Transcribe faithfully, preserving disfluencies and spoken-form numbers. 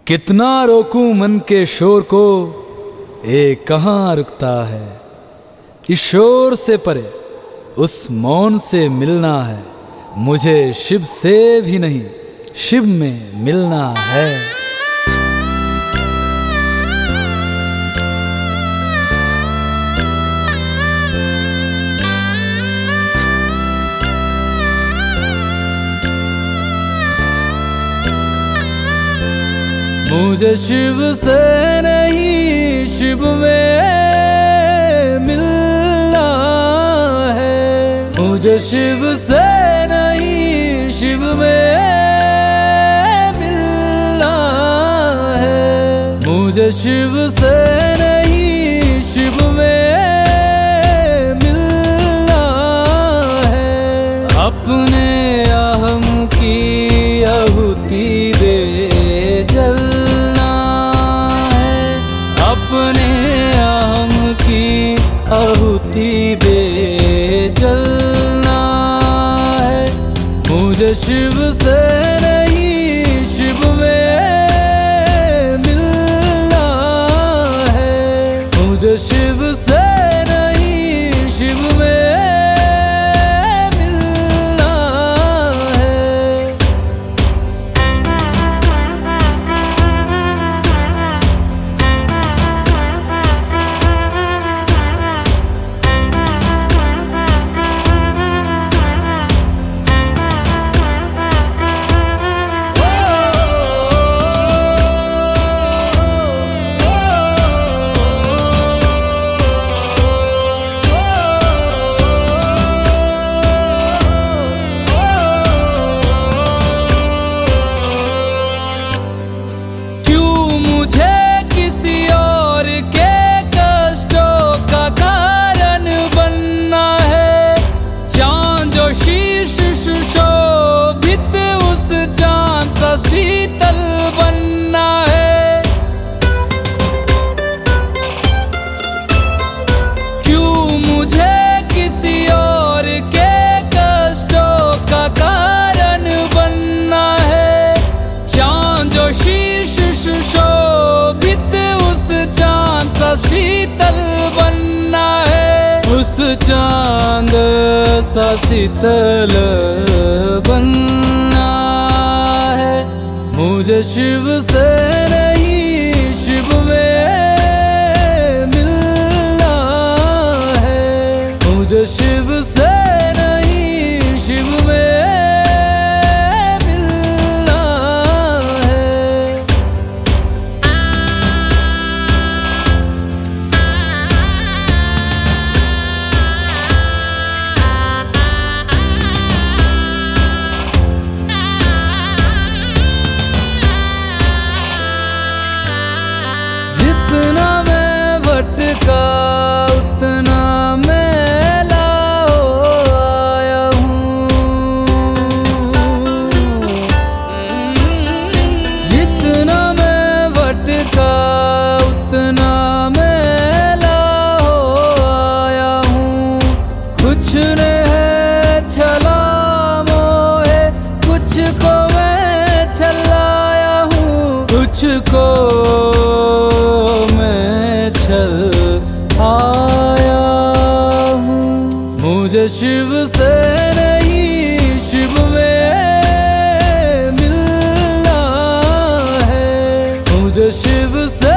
कितना रोकूं मन के शोर को, ये कहाँ रुकता है। इस शोर से परे उस मौन से मिलना है। मुझे शिव से भी नहीं, शिव में मिलना है। मुझे शिव से नहीं, शिव में मिलना है। मुझे शिव से नहीं, शिव में मिलना है। मुझे शिव से नहीं, शिव में मिलना है। अपने अहम की आहुति दे अपने अहम की आहुति दे जलना है। मुझे शिव से नहीं, शिव में मिलना है। मुझे शिव से नहीं, शिव में मिलना है। शीतल बनना है। क्यों मुझे किसी और के कष्टों का कारण बनना है। चांद जो शीश सुशोभित, उस चांद सा शीतल बनना है। उस चांद सा शीतल बनना है। मुझे शिव से नहीं, शिव में मिलना है। मुझे शिव से नहीं, शिव में मिलना है। जितना मैं भटका उतना मैं लाओ आया हूँ। जितना मैं भटका उतना मैं लाओ आया हूँ। कुछ ने है छला मोहे, कुछ को मैं छलाया हूँ। कुछ को आया हूँ। मुझे शिव से नहीं, शिव में मिलना है। मुझे शिव से